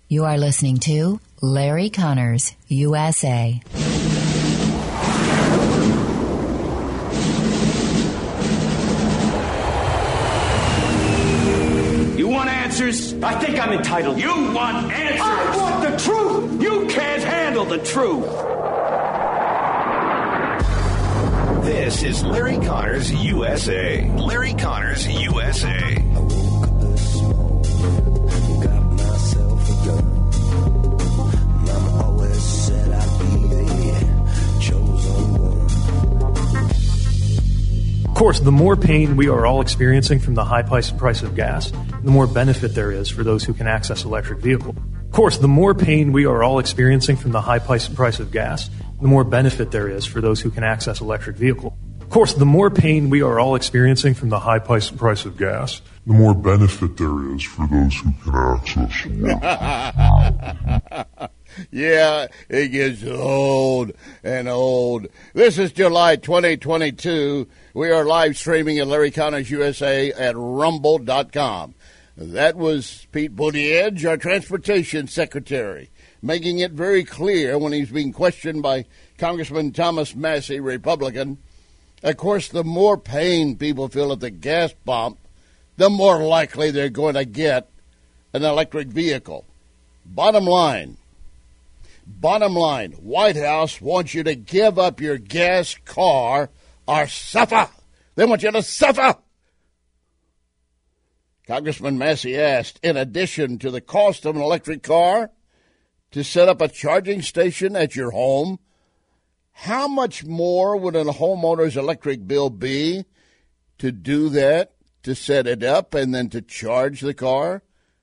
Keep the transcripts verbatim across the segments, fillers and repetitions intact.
You are listening to Larry Connors, U S A. You want answers? I think I'm entitled. You want answers? I want the truth! You can't handle the truth. This is Larry Connors, U S A. Larry Connors, U S A. I woke up this morning, got myself a gun. Mama always said I'd be the chosen one. Of course, the more pain we are all experiencing from the high price price of gas, the more benefit there is for those who can access electric vehicle. Of course, the more pain we are all experiencing from the high price price of gas, the more benefit there is for those who can access electric vehicle. Of course, the more pain we are all experiencing from the high price price of gas, the more benefit there is for those who can access electric. Yeah, it gets old and old. This is July twenty twenty-two. We are live streaming at Larry Connors U S A at rumble dot com. That was Pete Buttigieg, our transportation secretary, making it very clear when he's being questioned by Congressman Thomas Massie, Republican. Of course, the more pain people feel at the gas pump, the more likely they're going to get an electric vehicle. Bottom line, bottom line, White House wants you to give up your gas car or suffer. They want you to suffer. Congressman Massie asked, in addition to the cost of an electric car, to set up a charging station at your home, how much more would a homeowner's electric bill be to do that, to set it up, and then to charge the car?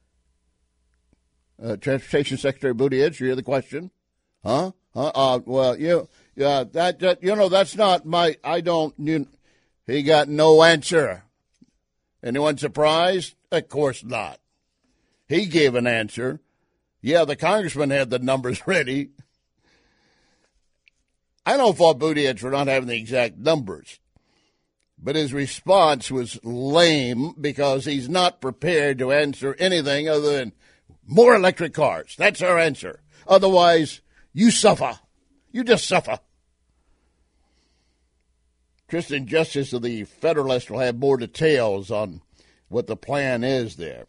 Uh, Transportation Secretary Buttigieg, you hear the question? Huh? Huh? Uh, well, you, yeah, that, that, you know, that's not my, I don't, you, he got no answer. Anyone surprised? Of course not. He gave an answer. Yeah, the congressman had the numbers ready. I don't fault Buttigieg for not having the exact numbers, but his response was lame because he's not prepared to answer anything other than more electric cars. That's our answer. Otherwise, you suffer. You just suffer. Tristan Justice of the Federalist will have more details on what the plan is there.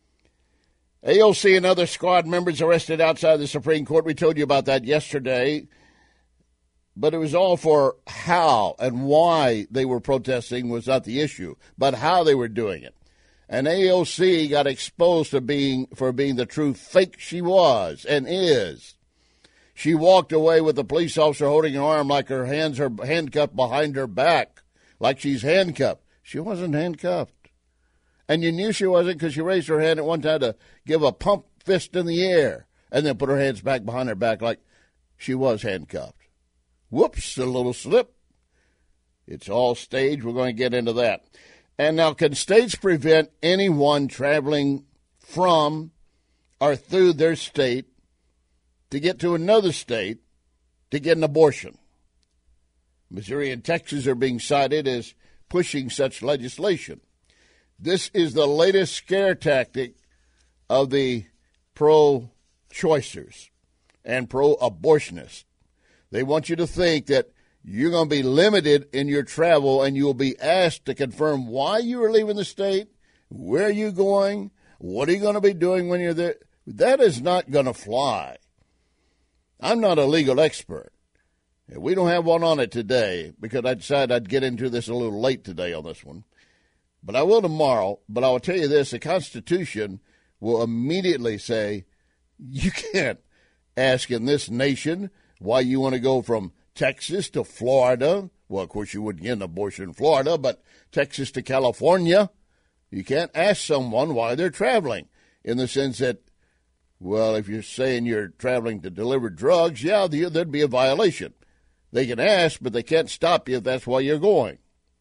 A O C and other squad members arrested outside the Supreme Court. We told you about that yesterday. But it was all for how and why they were protesting was not the issue, but how they were doing it. And A O C got exposed for being, for being the true fake she was and is. She walked away with the police officer holding her arm like her hands are handcuffed behind her back, like she's handcuffed. She wasn't handcuffed. And you knew she wasn't because she raised her hand at one time to give a pump fist in the air and then put her hands back behind her back like she was handcuffed. Whoops, a little slip. It's all staged. We're going to get into that. And now, can states prevent anyone traveling from or through their state to get to another state to get an abortion? Missouri and Texas are being cited as pushing such legislation. This is the latest scare tactic of the pro-choicers and pro-abortionists. They want you to think that you're going to be limited in your travel and you will be asked to confirm why you are leaving the state, where are you going, what are you going to be doing when you're there. That is not going to fly. I'm not a legal expert. We don't have one on it today because I decided I'd get into this a little late today on this one. But I will tomorrow. But I will tell you this, the Constitution will immediately say you can't ask in this nation why you want to go from Texas to Florida. Well, of course, you wouldn't get an abortion in Florida, but Texas to California. You can't ask someone why they're traveling in the sense that, well, if you're saying you're traveling to deliver drugs, yeah, there'd be a violation. They can ask, but they can't stop you if that's why you're going.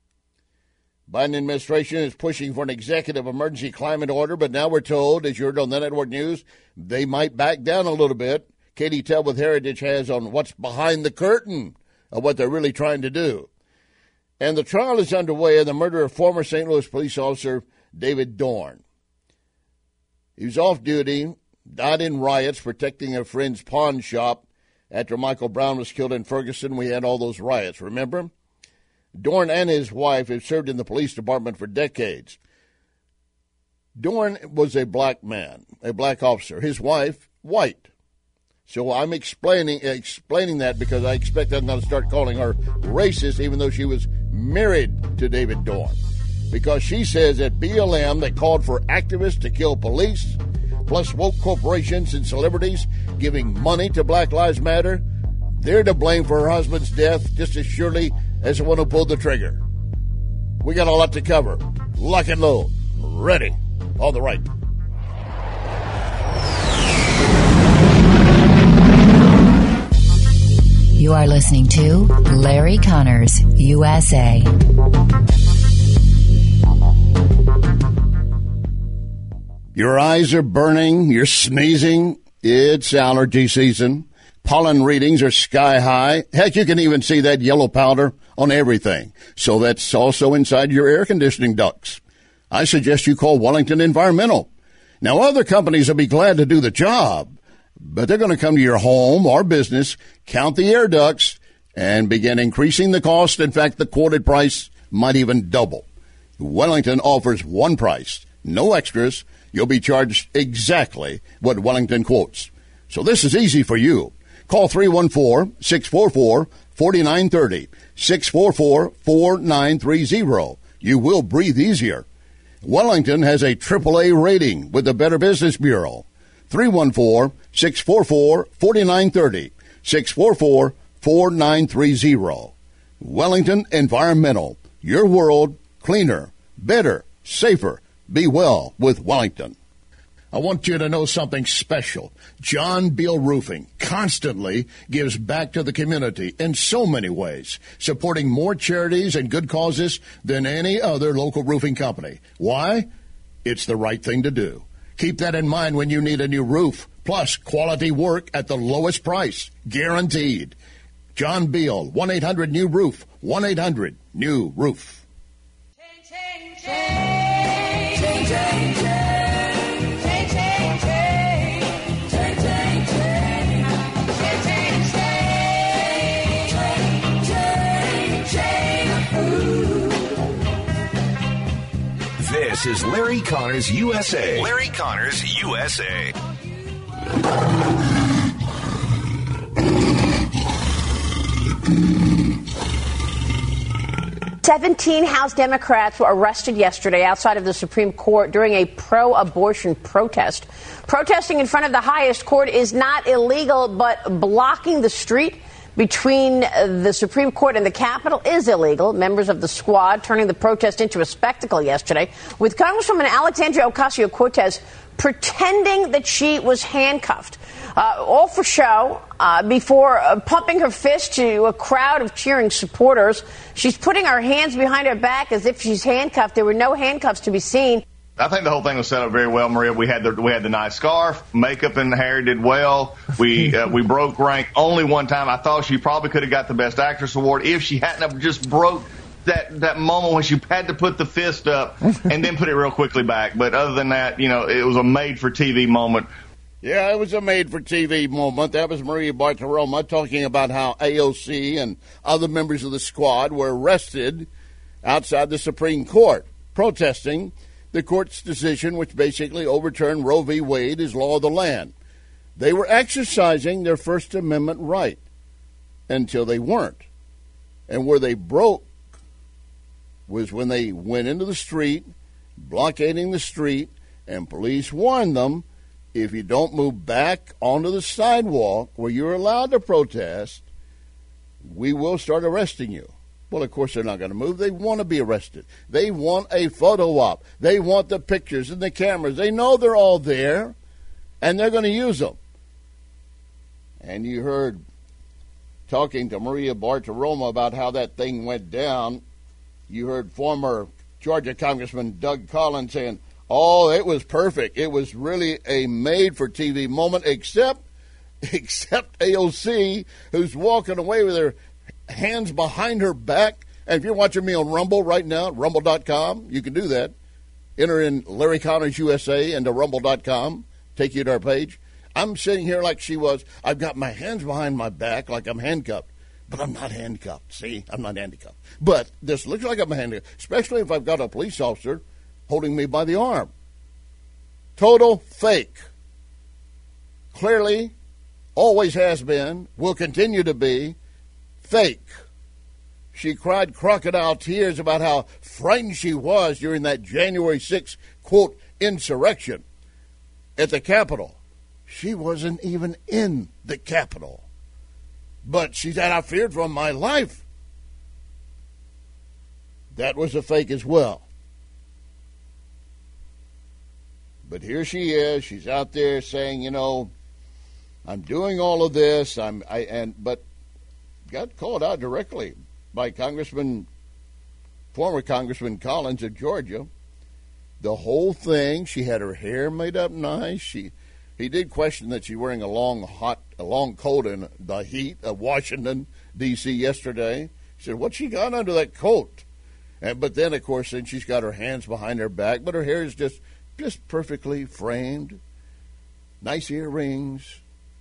Biden administration is pushing for an executive emergency climate order, but now we're told, as you heard on the network news, they might back down a little bit. Katie Tell with Heritage has on what's behind the curtain of what they're really trying to do. And the trial is underway in the murder of former Saint Louis police officer David Dorn. He was off duty died in riots protecting a friend's pawn shop after Michael Brown was killed in Ferguson. We had all those riots, remember? Dorn and his wife have served in the police department for decades. Dorn was a black man, a black officer. His wife, white. So I'm explaining explaining that because I expect I'm going to start calling her racist, even though she was married to David Dorn. Because she says that B L M that called for activists to kill police, plus woke corporations and celebrities giving money to Black Lives Matter, they're to blame for her husband's death just as surely as the one who pulled the trigger. We got a lot to cover. Lock and load. Ready. On the right. You are listening to Larry Connors, U S A. Your eyes are burning, you're sneezing, it's allergy season. Pollen readings are sky high. Heck, you can even see that yellow powder on everything. So that's also inside your air conditioning ducts. I suggest you call Wellington Environmental. Now, other companies will be glad to do the job, but they're going to come to your home or business, count the air ducts, and begin increasing the cost. In fact, the quoted price might even double. Wellington offers one price, no extras. You'll be charged exactly what Wellington quotes. So this is easy for you. Call three one four, six four four, four nine three zero, six four four, four nine three zero. You will breathe easier. Wellington has a triple A rating with the Better Business Bureau. three one four, six four four, four nine three zero, six four four, four nine three zero. Wellington Environmental. Your world cleaner, better, safer. Be well with Wellington. I want you to know something special. John Beal Roofing constantly gives back to the community in so many ways, supporting more charities and good causes than any other local roofing company. Why? It's the right thing to do. Keep that in mind when you need a new roof, plus quality work at the lowest price, guaranteed. John Beal, one eight hundred new roof, one eight hundred new roof. Change, change, change, change, change, change. This is Larry Connors U S A. Larry Connors U S A. Seventeen House Democrats were arrested yesterday outside of the Supreme Court during a pro-abortion protest. Protesting in front of the highest court is not illegal, but blocking the street between the Supreme Court and the Capitol is illegal. Members of the squad turning the protest into a spectacle yesterday, with Congresswoman Alexandria Ocasio-Cortez pretending that she was handcuffed. Uh, all for show, uh, before uh, pumping her fist to a crowd of cheering supporters. She's putting her hands behind her back as if she's handcuffed. There were no handcuffs to be seen. I think the whole thing was set up very well, Maria. We had the we had the nice scarf, makeup and hair did well. We uh, we broke rank only one time. I thought she probably could have got the Best Actress award if she hadn't have just broke that that moment when she had to put the fist up and then put it real quickly back. But other than that, you know, it was a made-for-T V moment. Yeah, it was a made-for-T V moment. That was Maria Bartiromo talking about how A O C and other members of the squad were arrested outside the Supreme Court, protesting the court's decision, which basically overturned Roe v. Wade as law of the land. They were exercising their First Amendment right until they weren't. And where they broke was when they went into the street, blockading the street, and police warned them, if you don't move back onto the sidewalk where you're allowed to protest, we will start arresting you. Well, of course, they're not going to move. They want to be arrested. They want a photo op. They want the pictures and the cameras. They know they're all there, and they're going to use them. And you heard talking to Maria Bartiromo about how that thing went down. You heard former Georgia Congressman Doug Collins saying, oh, it was perfect. It was really a made-for-T V moment, except, except A O C, who's walking away with her hands behind her back. And if you're watching me on Rumble right now, rumble dot com, you can do that. Enter in Larry Connors U S A into rumble dot com. take you to our page. I'm sitting here like she was. I've got my hands behind my back like I'm handcuffed. But I'm not handcuffed. See, I'm not handcuffed. But this looks like I'm handcuffed, especially if I've got a police officer holding me by the arm. Total fake. Clearly, always has been, will continue to be, fake. She cried crocodile tears about how frightened she was during that January sixth, quote, insurrection at the Capitol. She wasn't even in the Capitol. But she said, I feared for my life. That was a fake as well. But here she is. She's out there saying, you know, I'm doing all of this. I'm, I, and but got called out directly by Congressman, former Congressman Collins of Georgia. The whole thing. She had her hair made up nice. She. He did question that she's wearing a long, hot, a long coat in the heat of Washington, D C yesterday. He said, what's she got under that coat? And, but then, of course, then she's got her hands behind her back, but her hair is just, just perfectly framed. Nice earrings.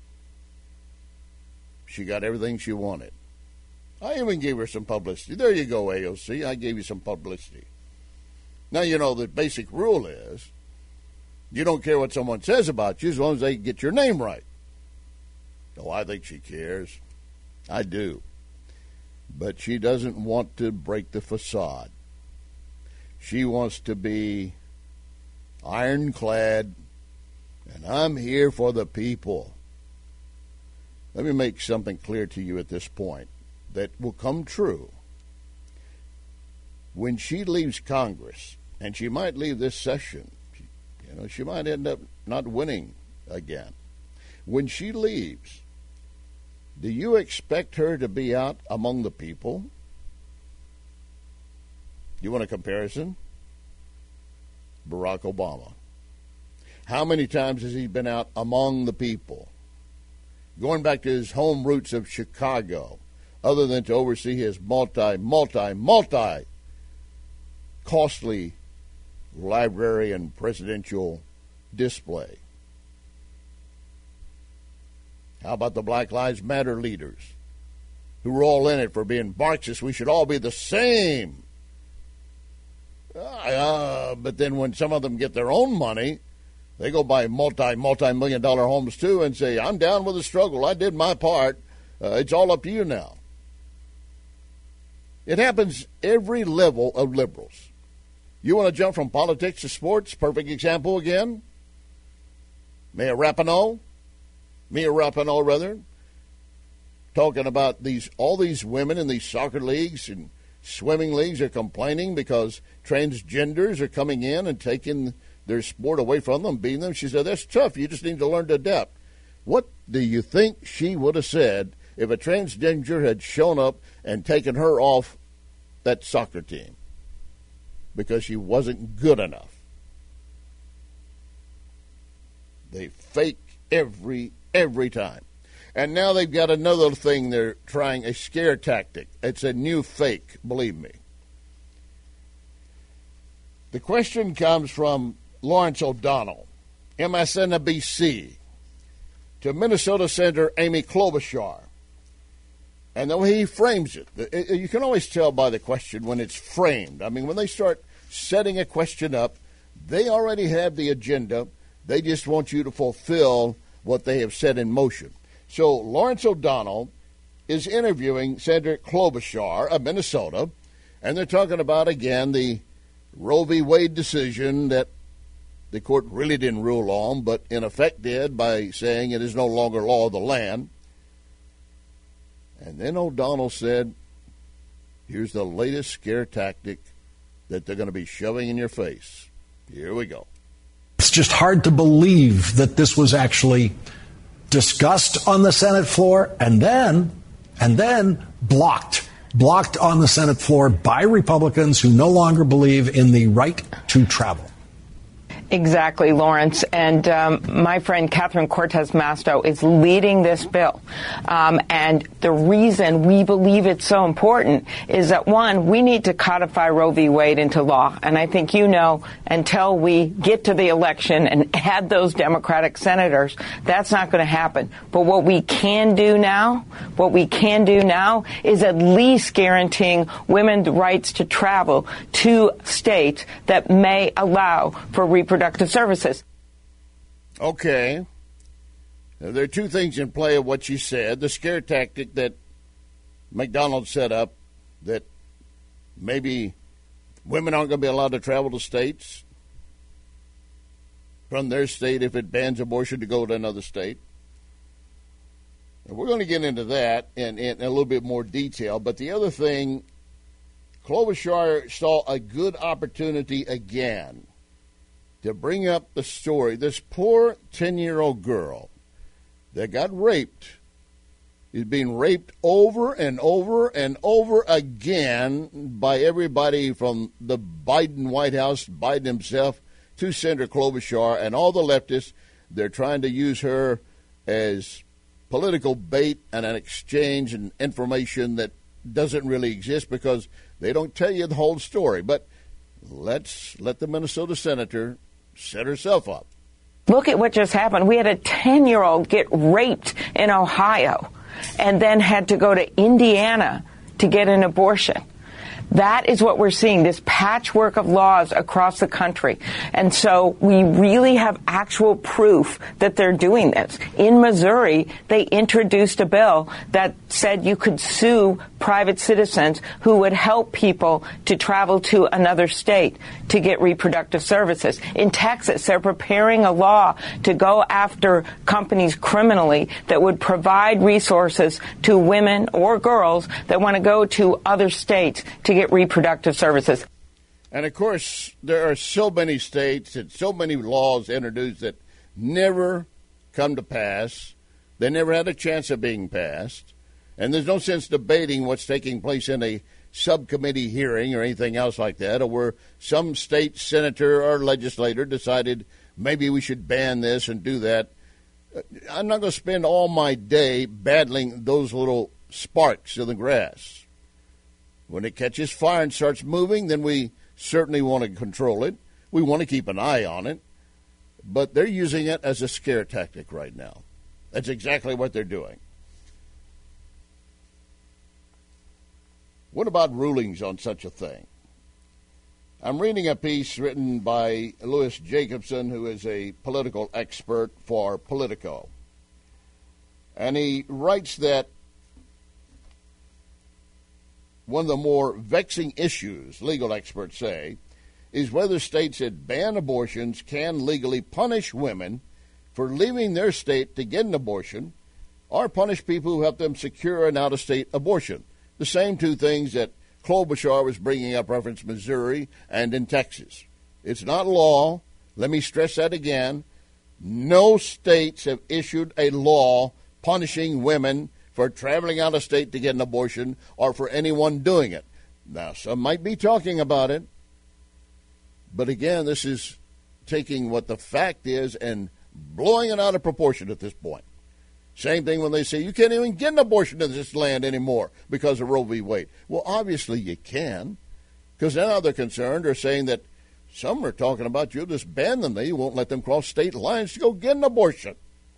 She got everything she wanted. I even gave her some publicity. There you go, A O C. I gave you some publicity. Now, you know, the basic rule is, you don't care what someone says about you as long as they get your name right. Oh, I think she cares. I do. But she doesn't want to break the facade. She wants to be ironclad, and I'm here for the people. Let me make something clear to you at this point that will come true. When she leaves Congress, and she might leave this session, you know, she might end up not winning again. When she leaves, do you expect her to be out among the people? You want a comparison? Barack Obama. How many times has he been out among the people? Going back to his home roots of Chicago, other than to oversee his multi, multi, multi costly library and presidential display. How about the Black Lives Matter leaders who were all in it for being Marxists? We should all be the same. Uh, but then when some of them get their own money, they go buy multi, multi-million dollar homes too and say, I'm down with the struggle. I did my part. Uh, it's all up to you now. It happens every level of liberals. You want to jump from politics to sports? Perfect example again. Mayor Rapinoe, Mia Rapinoe, rather, talking about these all these women in these soccer leagues and swimming leagues are complaining because transgenders are coming in and taking their sport away from them, beating them. She said, that's tough. You just need to learn to adapt. What do you think she would have said if a transgender had shown up and taken her off that soccer team because she wasn't good enough? They fake every, every time. And now they've got another thing they're trying, a scare tactic. It's a new fake, believe me. The question comes from Lawrence O'Donnell, M S N B C, to Minnesota Senator Amy Klobuchar. And the way he frames it, you can always tell by the question when it's framed. I mean, when they start setting a question up, they already have the agenda. They just want you to fulfill what they have set in motion. So Lawrence O'Donnell is interviewing Senator Klobuchar of Minnesota, and they're talking about, again, the Roe v. Wade decision that the court really didn't rule on, but in effect did by saying it is no longer law of the land. And then O'Donnell said, here's the latest scare tactic that they're going to be shoving in your face. Here we go. It's just hard to believe that this was actually discussed on the Senate floor and then, and then blocked, blocked on the Senate floor by Republicans who no longer believe in the right to travel. Exactly, Lawrence. And um, my friend Catherine Cortez Masto is leading this bill. Um, and the reason we believe it's so important is that, one, we need to codify Roe v. Wade into law. And I think you know, until we get to the election and add those Democratic senators, that's not going to happen. But what we can do now, what we can do now is at least guaranteeing women the rights to travel to states that may allow for reproductive services. Okay. Now, there are two things in play of what you said. The scare tactic that McDonald set up, that maybe women aren't going to be allowed to travel to states from their state if it bans abortion to go to another state. And we're going to get into that in, in a little bit more detail. But the other thing, Klobuchar saw a good opportunity again to bring up the story. This poor ten-year-old girl that got raped is being raped over and over and over again by everybody from the Biden White House, Biden himself, to Senator Klobuchar and all the leftists. They're trying to use her as political bait and an exchange and information that doesn't really exist because they don't tell you the whole story. But let's let the Minnesota senator set herself up. Look at what just happened. We had a ten-year-old get raped in Ohio and then had to go to Indiana to get an abortion. That is what we're seeing, this patchwork of laws across the country. And so we really have actual proof that they're doing this. In Missouri, they introduced a bill that said you could sue private citizens who would help people to travel to another state to get reproductive services. In Texas, they're preparing a law to go after companies criminally that would provide resources to women or girls that want to go to other states to get reproductive services. And, of course, there are so many states and so many laws introduced that never come to pass. They never had a chance of being passed. And there's no sense debating what's taking place in a subcommittee hearing or anything else like that, or where some state senator or legislator decided maybe we should ban this and do that. I'm not going to spend all my day battling those little sparks in the grass. When it catches fire and starts moving, then we certainly want to control it. We want to keep an eye on it. But they're using it as a scare tactic right now. That's exactly what they're doing. What about rulings on such a thing? I'm reading a piece written by Louis Jacobson, who is a political expert for Politico. And he writes that one of the more vexing issues, legal experts say, is whether states that ban abortions can legally punish women for leaving their state to get an abortion or punish people who help them secure an out-of-state abortion. The same two things that Klobuchar was bringing up, reference Missouri and in Texas. It's not law. Let me stress that again. No states have issued a law punishing women for traveling out of state to get an abortion or for anyone doing it. Now, some might be talking about it, but again, this is taking what the fact is and blowing it out of proportion at this point. Same thing when they say you can't even get an abortion in this land anymore because of Roe v. Wade. Well, obviously you can, because now they're concerned or saying that some are talking about you'll just ban them. You won't let them cross state lines to go get an abortion.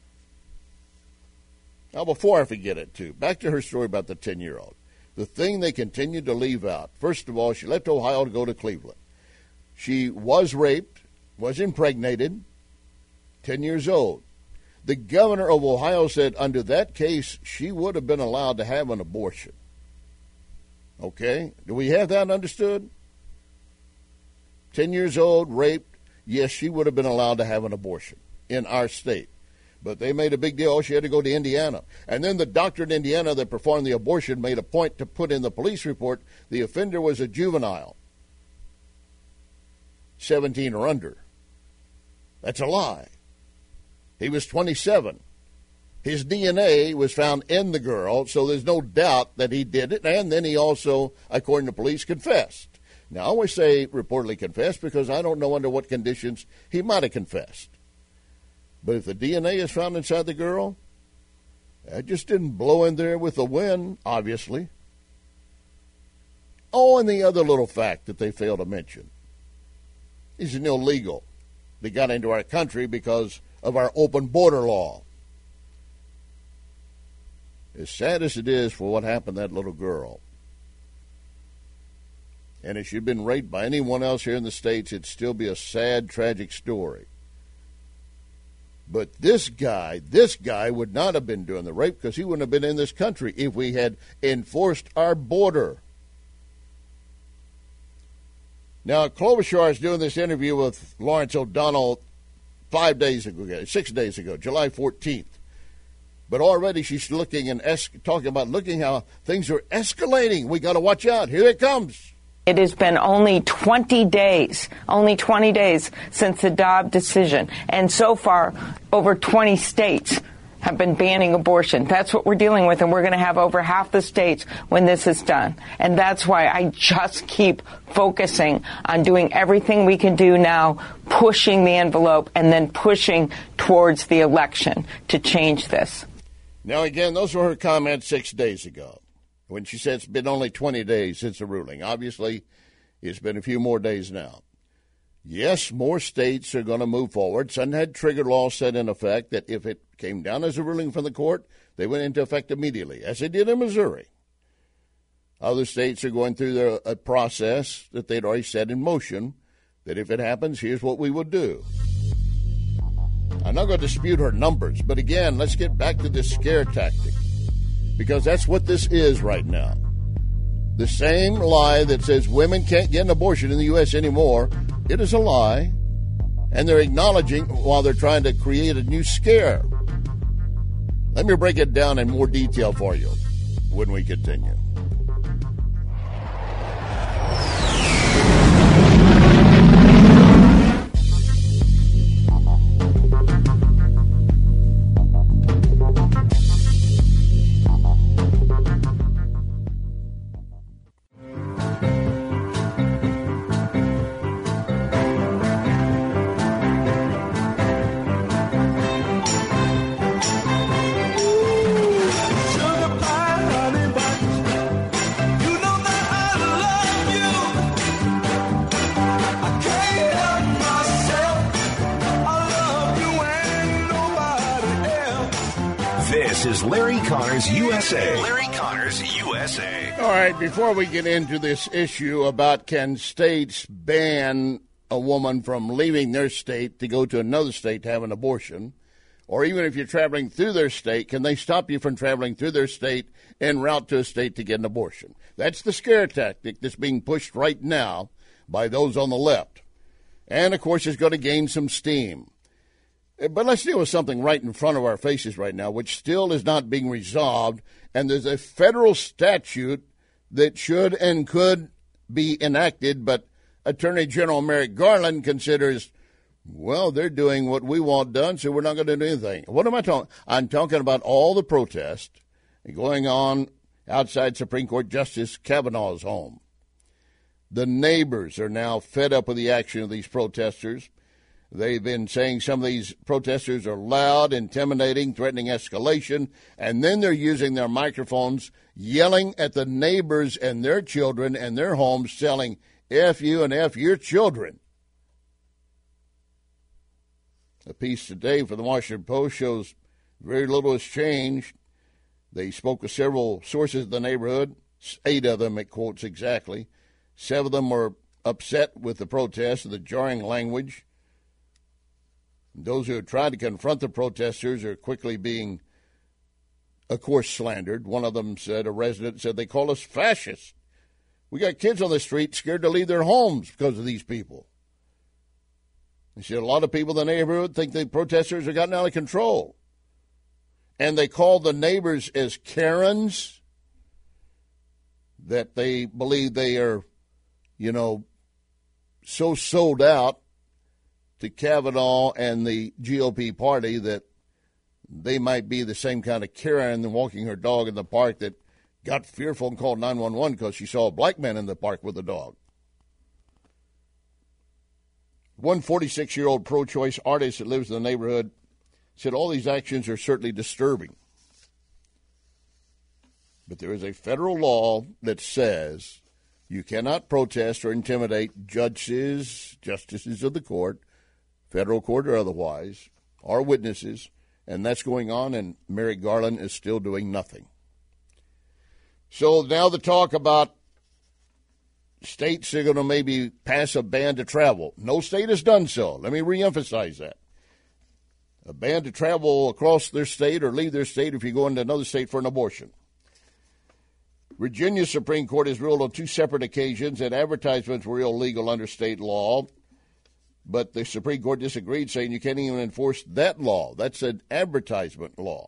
Now, before I forget it, too, back to her story about the ten-year-old. The thing they continued to leave out, first of all, she left Ohio to go to Cleveland. She was raped, was impregnated, ten years old. The governor of Ohio said under that case, she would have been allowed to have an abortion. Okay? Do we have that understood? ten years old, raped, yes, she would have been allowed to have an abortion in our state. But they made a big deal. Oh, she had to go to Indiana. And then the doctor in Indiana that performed the abortion made a point to put in the police report the offender was a juvenile, seventeen or under. That's a lie. He was twenty-seven. His D N A was found in the girl, so there's no doubt that he did it. And then he also, according to police, confessed. Now, I always say reportedly confessed because I don't know under what conditions he might have confessed. But if the D N A is found inside the girl, that just didn't blow in there with the wind, obviously. Oh, and the other little fact that they failed to mention is an illegal. They got into our country because of our open border law. As sad as it is for what happened to that little girl, and if she'd been raped by anyone else here in the States, it'd still be a sad, tragic story. But this guy, this guy would not have been doing the rape because he wouldn't have been in this country if we had enforced our border. Now, Klobuchar is doing this interview with Lawrence O'Donnell five days ago, six days ago, July fourteenth. But already she's looking and es- talking about looking how things are escalating. We got to watch out. Here it comes. It has been only twenty days, only twenty days since the Dobbs decision. And so far, over twenty states have been banning abortion. That's what we're dealing with, and we're going to have over half the states when this is done. And that's why I just keep focusing on doing everything we can do now, pushing the envelope, and then pushing towards the election to change this. Now, again, those were her comments six days ago, when she said it's been only twenty days since the ruling. Obviously, it's been a few more days now. Yes, more states are going to move forward. Some had trigger laws set in effect that if it came down as a ruling from the court, they went into effect immediately, as they did in Missouri. Other states are going through their, a process that they'd already set in motion, that if it happens, here's what we would do. I'm not going to dispute her numbers, but again, let's get back to this scare tactic, because that's what this is right now. The same lie that says women can't get an abortion in the U S anymore, it is a lie, and they're acknowledging while they're trying to create a new scare. Let me break it down in more detail for you when we continue. This is Larry Connors U S A. Larry Connors U S A. All right, before we get into this issue about can states ban a woman from leaving their state to go to another state to have an abortion, or even if you're traveling through their state, can they stop you from traveling through their state en route to a state to get an abortion? That's the scare tactic that's being pushed right now by those on the left. And, of course, it's going to gain some steam. But let's deal with something right in front of our faces right now, which still is not being resolved. And there's a federal statute that should and could be enacted, but Attorney General Merrick Garland considers, well, they're doing what we want done, so we're not going to do anything. What am I talking? I'm talking about all the protests going on outside Supreme Court Justice Kavanaugh's home. The neighbors are now fed up with the action of these protesters. They've been saying some of these protesters are loud, intimidating, threatening escalation, and then they're using their microphones, yelling at the neighbors and their children and their homes, selling F you and F your children. A piece today for the Washington Post shows very little has changed. They spoke with several sources in the neighborhood, eight of them it quotes exactly. Seven of them were upset with the protests and the jarring language. Those who have tried to confront the protesters are quickly being, of course, slandered. One of them said, a resident said, they call us fascists. We got kids on the street scared to leave their homes because of these people. He said a lot of people in the neighborhood think the protesters have gotten out of control. And they called the neighbors as Karens, that they believe they are, you know, so sold out to Kavanaugh and the G O P party that they might be the same kind of Karen walking her dog in the park that got fearful and called nine one one because she saw a black man in the park with a dog. One forty-six-year-old pro-choice artist that lives in the neighborhood said all these actions are certainly disturbing. But there is a federal law that says you cannot protest or intimidate judges, justices of the court, federal court or otherwise, or witnesses, and that's going on, and Merrick Garland is still doing nothing. So now the talk about states are going to maybe pass a ban to travel. No state has done so. Let me reemphasize that. A ban to travel across their state or leave their state if you go into another state for an abortion. Virginia's Supreme Court has ruled on two separate occasions that advertisements were illegal under state law, but the Supreme Court disagreed, saying you can't even enforce that law. That's an advertisement law.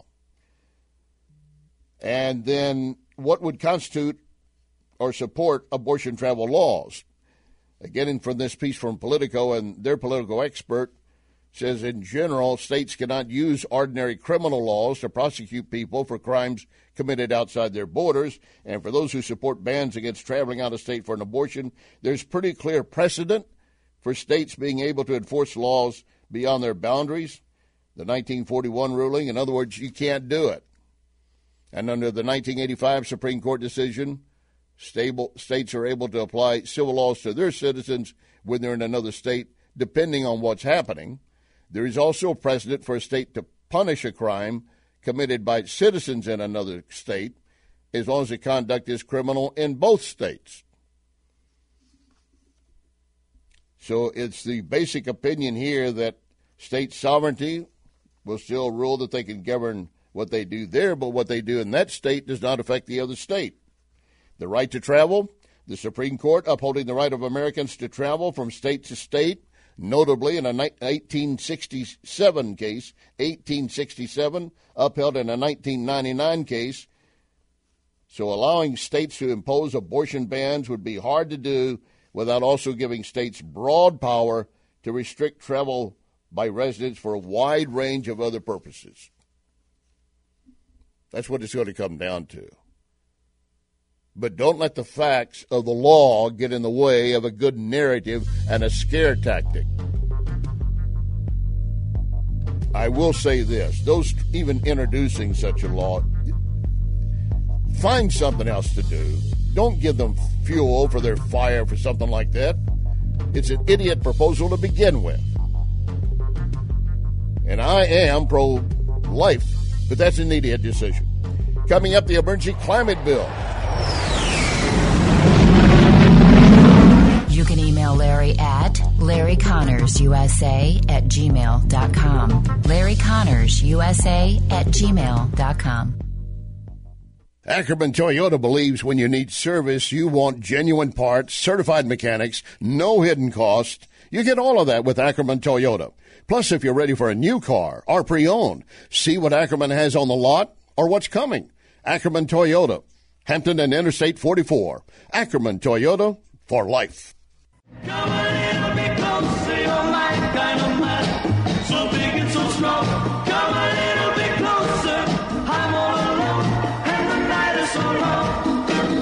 And then what would constitute or support abortion travel laws? Again, from this piece from Politico, and their political expert says, in general, states cannot use ordinary criminal laws to prosecute people for crimes committed outside their borders. And for those who support bans against traveling out of state for an abortion, there's pretty clear precedent for states being able to enforce laws beyond their boundaries. The nineteen forty-one ruling, in other words, you can't do it. And under the nineteen eighty-five Supreme Court decision, stable, states are able to apply civil laws to their citizens when they're in another state, depending on what's happening. There is also a precedent for a state to punish a crime committed by citizens in another state, as long as the conduct is criminal in both states. So it's the basic opinion here that state sovereignty will still rule that they can govern what they do there, but what they do in that state does not affect the other state. The right to travel, the Supreme Court upholding the right of Americans to travel from state to state, notably in a eighteen sixty-seven case, eighteen sixty-seven, upheld in a nineteen ninety-nine case. So allowing states to impose abortion bans would be hard to do without also giving states broad power to restrict travel by residents for a wide range of other purposes. That's what it's going to come down to. But don't let the facts of the law get in the way of a good narrative and a scare tactic. I will say this, those even introducing such a law, find something else to do. Don't give them fuel for their fire for something like that. It's an idiot proposal to begin with. And I am pro-life, but that's an idiot decision. Coming up, the emergency climate bill. You can email Larry at Larry Connors U S A at gmail dot com. Larry Connors U S A at gmail dot com. Ackerman Toyota believes when you need service, you want genuine parts, certified mechanics, no hidden cost. You get all of that with Ackerman Toyota. Plus, if you're ready for a new car or pre-owned, see what Ackerman has on the lot or what's coming. Ackerman Toyota, Hampton and Interstate forty-four. Ackerman Toyota, for life. Come a little bit closer, you're my kind of man. So big and so strong. Come a little bit closer. I'm all alone, and the night is so long.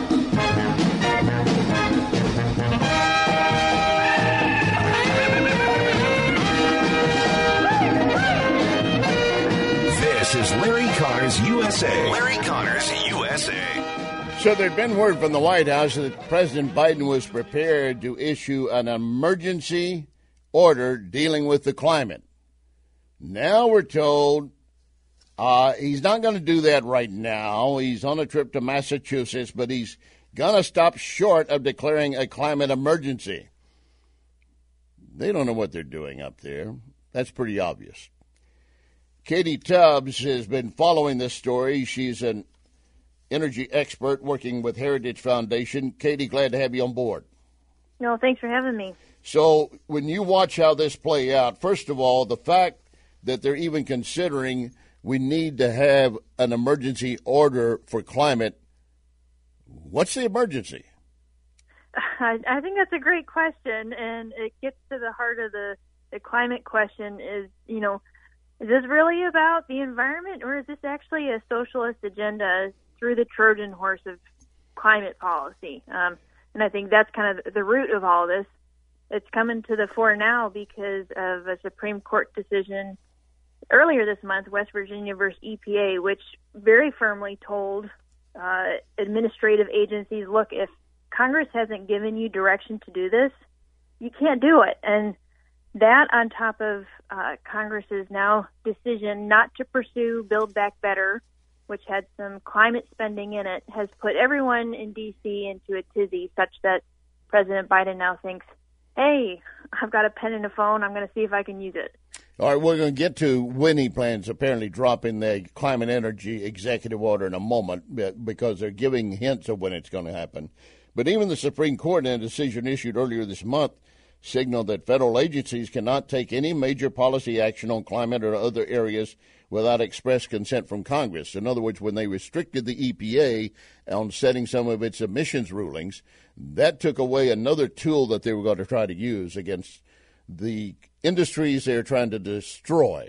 This is Larry Connors U S A. Larry Connors U S A. So there'd been word from the White House that President Biden was prepared to issue an emergency order dealing with the climate. Now we're told uh, he's not going to do that right now. He's on a trip to Massachusetts, but he's going to stop short of declaring a climate emergency. They don't know what they're doing up there. That's pretty obvious. Katie Tubbs has been following this story. She's an energy expert working with Heritage Foundation. Katie, glad to have you on board. No, thanks for having me. So when you watch how this play out, first of all, the fact that they're even considering we need to have an emergency order for climate, what's the emergency? I, I think that's a great question, and it gets to the heart of the, the climate question is, you know, is this really about the environment, or is this actually a socialist agenda through the Trojan horse of climate policy? Um, and I think that's kind of the root of all this. it's coming to the fore now because of a Supreme Court decision earlier this month, West Virginia versus E P A, which very firmly told uh, administrative agencies, look, if Congress hasn't given you direction to do this, you can't do it. And that on top of uh, Congress's now decision not to pursue Build Back Better, which had some climate spending in it, has put everyone in D C into a tizzy such that President Biden now thinks, hey, I've got a pen and a phone, I'm going to see if I can use it. All right, we're going to get to when he plans apparently dropping the climate energy executive order in a moment because they're giving hints of when it's going to happen. But even the Supreme Court, in a decision issued earlier this month, signaled that federal agencies cannot take any major policy action on climate or other areas without express consent from Congress. In other words, when they restricted the E P A on setting some of its emissions rulings, that took away another tool that they were going to try to use against the industries they're trying to destroy.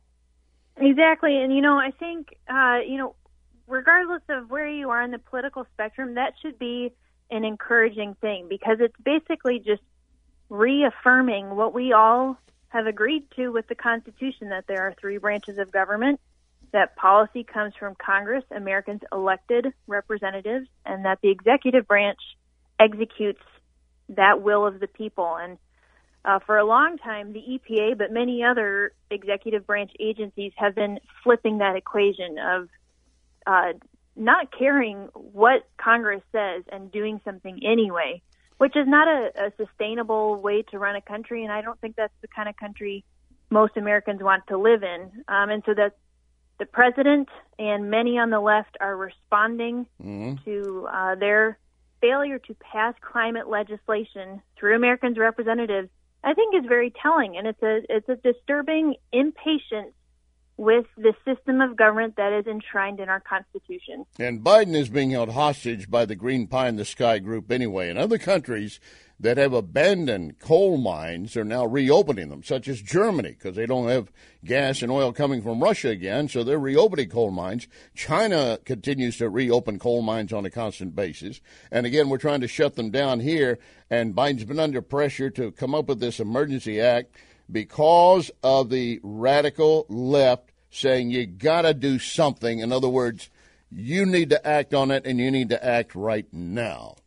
Exactly. And, you know, I think, uh, you know, regardless of where you are in the political spectrum, that should be an encouraging thing because it's basically just reaffirming what we all have agreed to with the Constitution, that there are three branches of government, that policy comes from Congress, Americans' elected representatives, and that the executive branch executes that will of the people. And uh, for a long time, the E P A, but many other executive branch agencies have been flipping that equation of uh, not caring what Congress says and doing something anyway, which is not a, a sustainable way to run a country, and I don't think that's the kind of country most Americans want to live in. Um, and so that the president and many on the left are responding mm-hmm. to uh, their failure to pass climate legislation through Americans' representatives, I think is very telling, and it's a it's a disturbing impatience with the system of government that is enshrined in our Constitution. And Biden is being held hostage by the Green Pie in the Sky group anyway. And other countries that have abandoned coal mines are now reopening them, such as Germany, because they don't have gas and oil coming from Russia again, so they're reopening coal mines. China continues to reopen coal mines on a constant basis. And again, we're trying to shut them down here, and Biden's been under pressure to come up with this emergency act because of the radical left saying you got to do something. In other words, you need to act on it, and you need to act right now.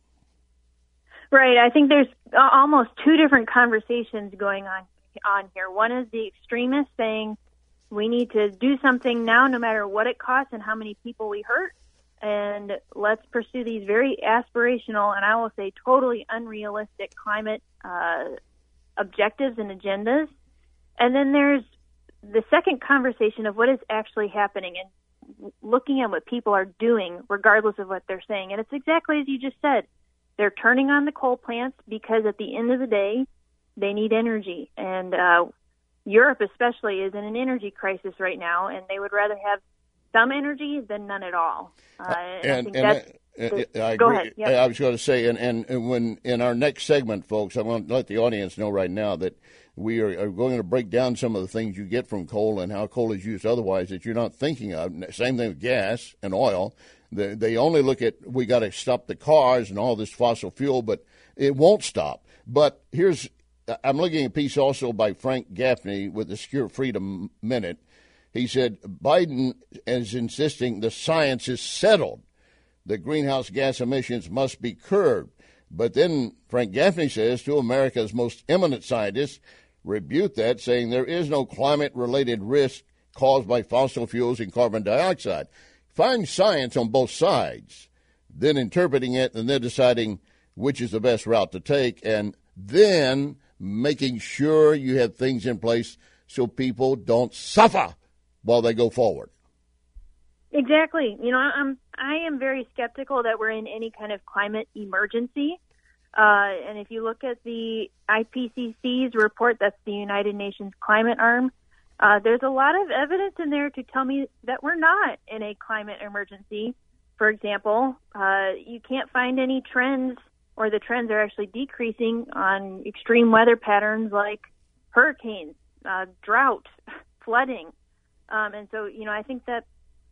Right. I think there's almost two different conversations going on on here. One is the extremists saying we need to do something now no matter what it costs and how many people we hurt, and let's pursue these very aspirational and I will say totally unrealistic climate uh objectives and agendas. And then there's the second conversation of what is actually happening and looking at what people are doing regardless of what they're saying. And it's exactly as you just said. They're turning on the coal plants because at the end of the day, they need energy. And uh, Europe especially is in an energy crisis right now, and they would rather have some energy than none at all. Uh, and, and I think and that's... I, I Go agree. ahead. Yep. I was going to say, and, and, and when in our next segment, folks, I want to let the audience know right now that we are, are going to break down some of the things you get from coal and how coal is used otherwise that you're not thinking of. Same thing with gas and oil. They, they only look at we got to stop the cars and all this fossil fuel, but it won't stop. But here's I'm looking at a piece also by Frank Gaffney with the Secure Freedom Minute. He said Biden is insisting the science is settled. The greenhouse gas emissions must be curbed. But then Frank Gaffney says two of America's most eminent scientists rebuke that, saying there is no climate-related risk caused by fossil fuels and carbon dioxide. Find science on both sides, then interpreting it, and then deciding which is the best route to take, and then making sure you have things in place so people don't suffer while they go forward. Exactly. You know, I'm I am very skeptical that we're in any kind of climate emergency. Uh, and if you look at the I P C C's report, that's the United Nations climate arm, uh, there's a lot of evidence in there to tell me that we're not in a climate emergency. For example, uh, you can't find any trends, or the trends are actually decreasing on extreme weather patterns like hurricanes, uh, drought, flooding. Um, and so, you know, I think that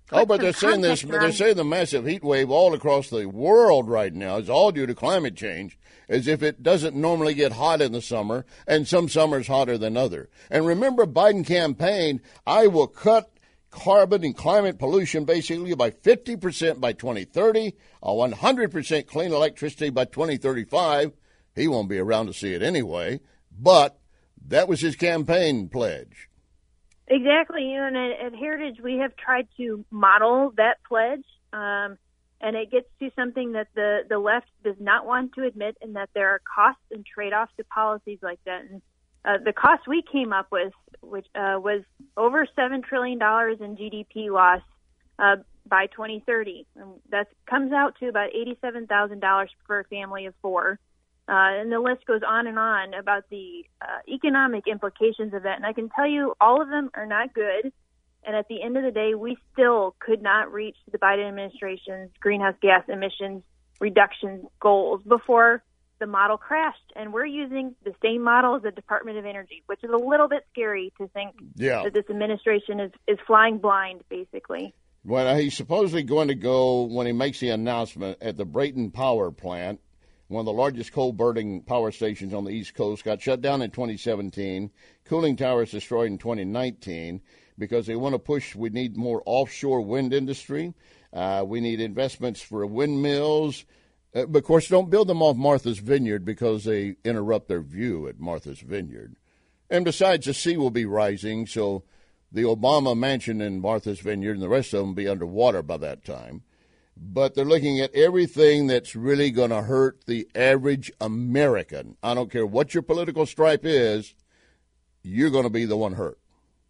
Oh, but they're saying this. context They're around- saying the massive heat wave all across the world right now is all due to climate change, as if it doesn't normally get hot in the summer, and some summers hotter than other. And remember, Biden campaigned, I will cut carbon and climate pollution basically by fifty percent by twenty thirty, a one hundred percent clean electricity by twenty thirty-five. He won't be around to see it anyway, but that was his campaign pledge. Exactly. You know, and at, at Heritage, we have tried to model that pledge, um, and it gets to something that the, the left does not want to admit, and that there are costs and trade-offs to policies like that. And uh, the cost we came up with, which uh, was over seven trillion dollars in G D P loss uh, by twenty thirty. And that comes out to about eighty-seven thousand dollars for a family of four. Uh, and the list goes on and on about the uh, economic implications of that. And I can tell you all of them are not good. And at the end of the day, we still could not reach the Biden administration's greenhouse gas emissions reduction goals before the model crashed. And we're using the same model as the Department of Energy, which is a little bit scary to think Yeah. that this administration is, is flying blind, basically. Well, he's supposedly going to go, when he makes the announcement, at the Brayton Power Plant, one of the largest coal-burning power stations on the East Coast, got shut down in twenty seventeen. Cooling towers destroyed in twenty nineteen because they want to push, we need more offshore wind industry. Uh, we need investments for windmills. Uh, but, of course, don't build them off Martha's Vineyard because they interrupt their view at Martha's Vineyard. And besides, the sea will be rising, so the Obama mansion in Martha's Vineyard and the rest of them will be underwater by that time. But they're looking at everything that's really going to hurt the average American. I don't care what your political stripe is, you're going to be the one hurt.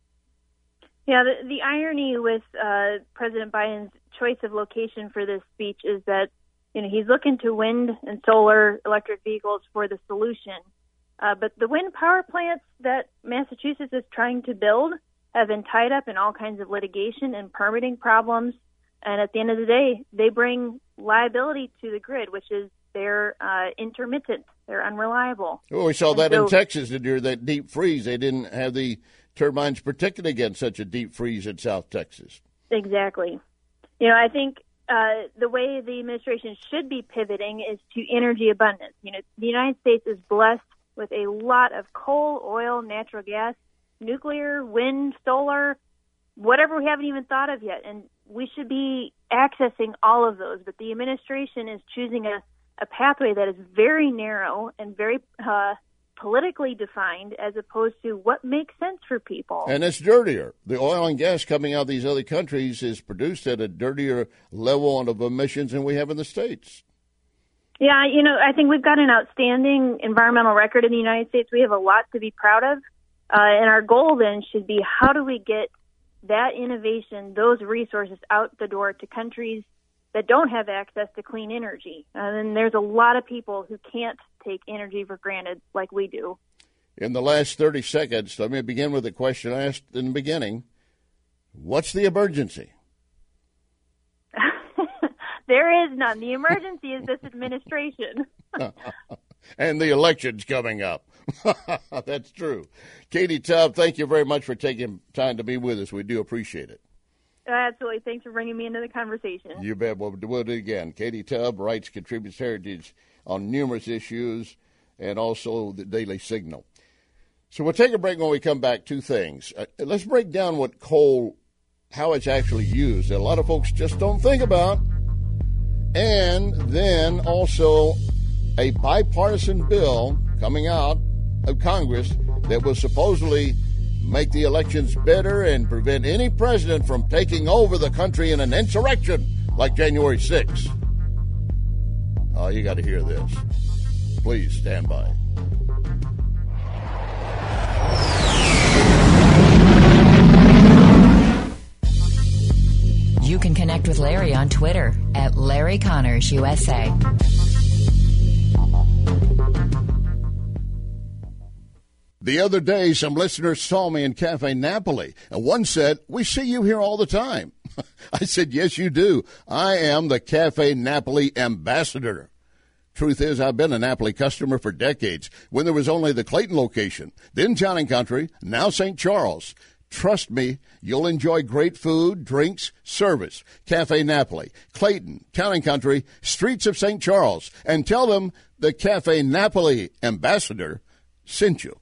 Yeah, the, the irony with uh, President Biden's choice of location for this speech is that, you know, he's looking to wind and solar electric vehicles for the solution. Uh, but the wind power plants that Massachusetts is trying to build have been tied up in all kinds of litigation and permitting problems. And at the end of the day, they bring liability to the grid, which is they're uh, intermittent, they're unreliable. Oh, we saw And that so, in Texas during that deep freeze. They didn't have the turbines protected against such a deep freeze in South Texas. Exactly. You know, I think uh, the way the administration should be pivoting is to energy abundance. You know, the United States is blessed with a lot of coal, oil, natural gas, nuclear, wind, solar, whatever we haven't even thought of yet. And we should be accessing all of those. But the administration is choosing a, a pathway that is very narrow and very uh, politically defined as opposed to what makes sense for people. And it's dirtier. The oil and gas coming out of these other countries is produced at a dirtier level of emissions than we have in the States. Yeah, you know, I think we've got an outstanding environmental record in the United States. We have a lot to be proud of. Uh, and our goal then should be, how do we get that innovation, those resources out the door to countries that don't have access to clean energy? And then there's a lot of people who can't take energy for granted like we do. In the last thirty seconds, let me begin with the question I asked in the beginning. What's the emergency? There is none. The emergency is this administration. And the election's coming up. That's true. Katie Tubb, thank you very much for taking time to be with us. We do appreciate it. Absolutely. Thanks for bringing me into the conversation. You bet. We'll do it again. Katie Tubb writes, contributes Heritage on numerous issues, and also the Daily Signal. So we'll take a break. When we come back, two things. Uh, let's break down what coal, how it's actually used, that a lot of folks just don't think about. And then also a bipartisan bill coming out of Congress that will supposedly make the elections better and prevent any president from taking over the country in an insurrection like January sixth. Oh, you got to hear this. Please stand by. You can connect with Larry on Twitter at Larry Connors U S A. The other day, some listeners saw me in Cafe Napoli, and one said, "We see you here all the time." I said, "Yes, you do. I am the Cafe Napoli ambassador." Truth is, I've been a Napoli customer for decades, when there was only the Clayton location, then Town and Country, now Saint Charles. Trust me, you'll enjoy great food, drinks, service. Cafe Napoli, Clayton, Town and Country, streets of Saint Charles. And tell them the Cafe Napoli ambassador sent you.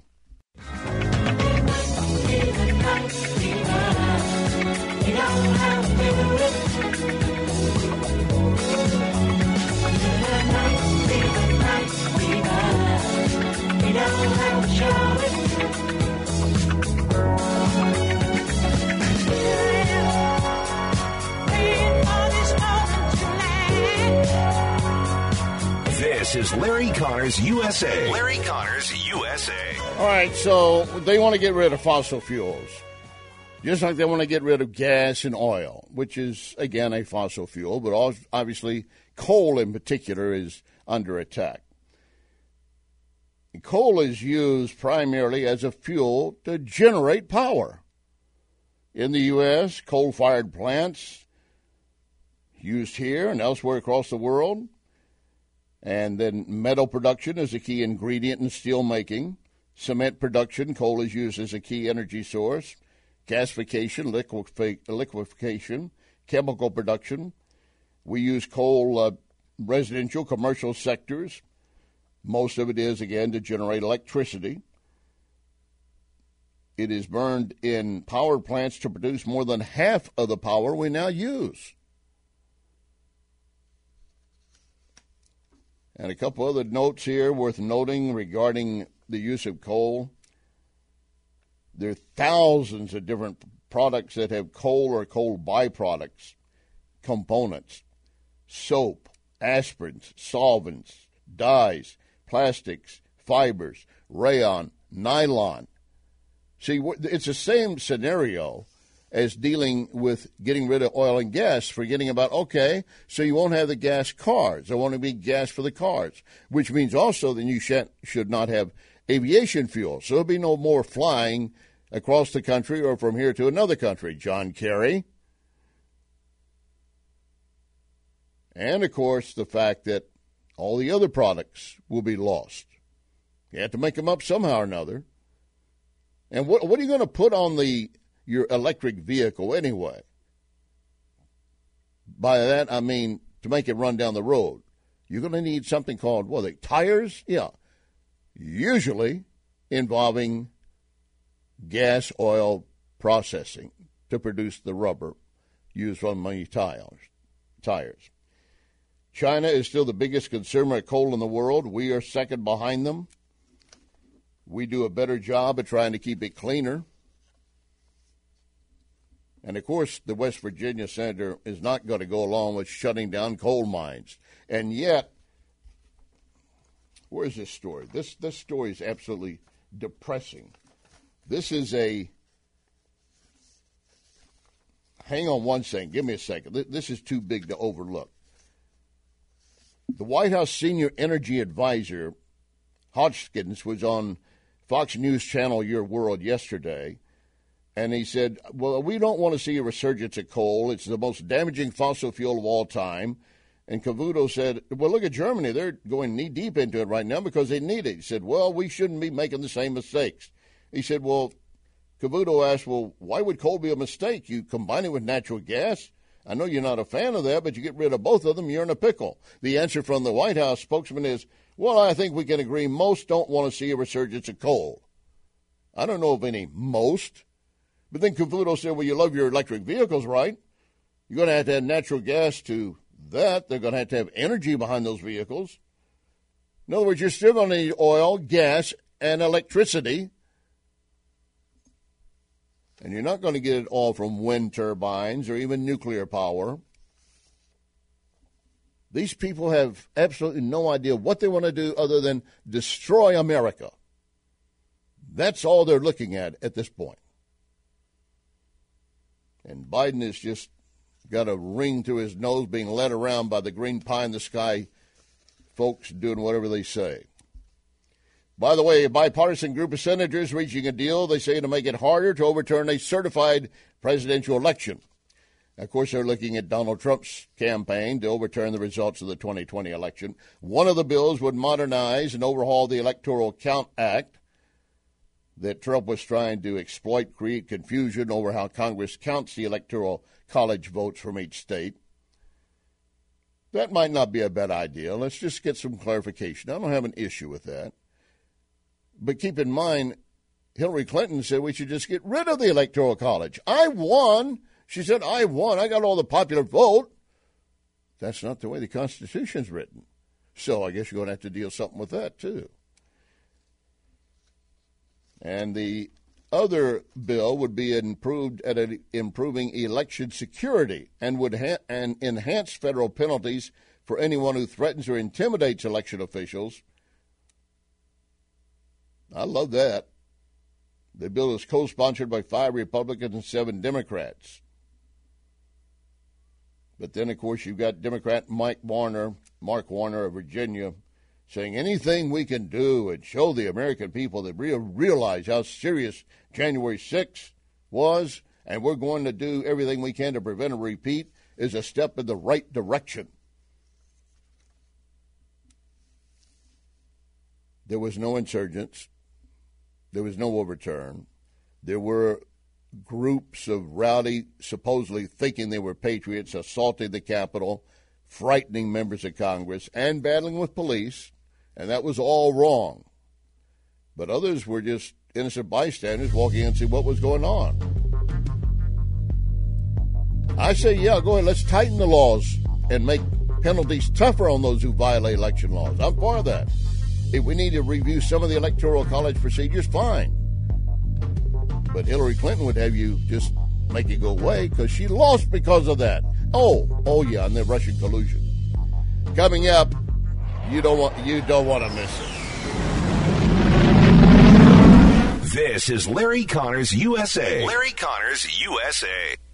This is Larry Connors U S A. Larry Connors U S A. All right, so they want to get rid of fossil fuels, just like they want to get rid of gas and oil, which is, again, a fossil fuel, but obviously coal in particular is under attack. Coal is used primarily as a fuel to generate power. In the U S, coal-fired plants used here and elsewhere across the world. And then metal production is a key ingredient in steel making. Cement production, coal is used as a key energy source. Gasification, liquefi- liquefaction, chemical production. We use coal uh, residential, commercial sectors. Most of it is, again, to generate electricity. It is burned in power plants to produce more than half of the power we now use. And a couple other notes here worth noting regarding the use of coal. There are thousands of different products that have coal or coal byproducts, components, soap, aspirins, solvents, dyes, plastics, fibers, rayon, nylon. See, it's the same scenario as dealing with getting rid of oil and gas, forgetting about, okay, so you won't have the gas cars. There won't be gas for the cars, which means also that you should not have aviation fuel. So there'll be no more flying across the country or from here to another country. John Kerry. And, of course, the fact that all the other products will be lost. You have to make them up somehow or another. And what, what are you going to put on the your electric vehicle anyway? By that, I mean to make it run down the road. You're going to need something called, what are they, tires? Yeah. Usually involving gas oil processing to produce the rubber used on many tires. tires. China is still the biggest consumer of coal in the world. We are second behind them. We do a better job of trying to keep it cleaner. And, of course, the West Virginia senator is not going to go along with shutting down coal mines. And yet, where's this story? This, this story is absolutely depressing. This is a, hang on one second, give me a second. This is too big to overlook. The White House senior energy advisor, Hodgkins, was on Fox News Channel Your World yesterday, and he said, well, we don't want to see a resurgence of coal. It's the most damaging fossil fuel of all time. And Cavuto said, well, look at Germany. They're going knee-deep into it right now because they need it. He said, well, we shouldn't be making the same mistakes. He said, well, Cavuto asked, well, why would coal be a mistake? You combine it with natural gas. I know you're not a fan of that, but you get rid of both of them, you're in a pickle. The answer from the White House spokesman is, well, I think we can agree most don't want to see a resurgence of coal. I don't know of any most. But then Cavuto said, well, you love your electric vehicles, right? You're going to have to add natural gas to that. They're going to have to have energy behind those vehicles. In other words, you're still going to need oil, gas, and electricity. And you're not going to get it all from wind turbines or even nuclear power. These people have absolutely no idea what they want to do other than destroy America. That's all they're looking at at this point. And Biden has just got a ring to his nose being led around by the green pie in the sky folks doing whatever they say. By the way, a bipartisan group of senators reaching a deal, they say, to make it harder to overturn a certified presidential election. Of course, they're looking at Donald Trump's campaign to overturn the results of the twenty twenty election. One of the bills would modernize and overhaul the Electoral Count Act. that Trump was trying to exploit, create confusion over how Congress counts the Electoral College votes from each state. That might not be a bad idea. Let's just get some clarification. I don't have an issue with that. But keep in mind, Hillary Clinton said we should just get rid of the Electoral College. I won. She said, I won. I got all the popular vote. That's not the way the Constitution's written. So I guess you're going to have to deal something with that, too. And the other bill would be improved at a, improving election security and would ha- and enhance federal penalties for anyone who threatens or intimidates election officials. I love that. The bill is co-sponsored by five Republicans and seven Democrats. But then, of course, you've got Democrat Mike Warner, Mark Warner of Virginia, saying anything we can do and show the American people that we realize how serious January sixth was, and we're going to do everything we can to prevent a repeat, is a step in the right direction. There was no insurgents. There was no overturn. There were groups of rowdy, supposedly thinking they were patriots, assaulting the Capitol, frightening members of Congress, and battling with police, and that was all wrong. But others were just innocent bystanders walking in to see what was going on. I say, yeah, go ahead, let's tighten the laws and make penalties tougher on those who violate election laws. I'm for that. If we need to review some of the Electoral College procedures, fine. But Hillary Clinton would have you just make it go away because she lost because of that. Oh, oh yeah, and the Russian collusion. Coming up, you don't want you don't want to miss it. This is Larry Connors U S A. Larry Connors U S A.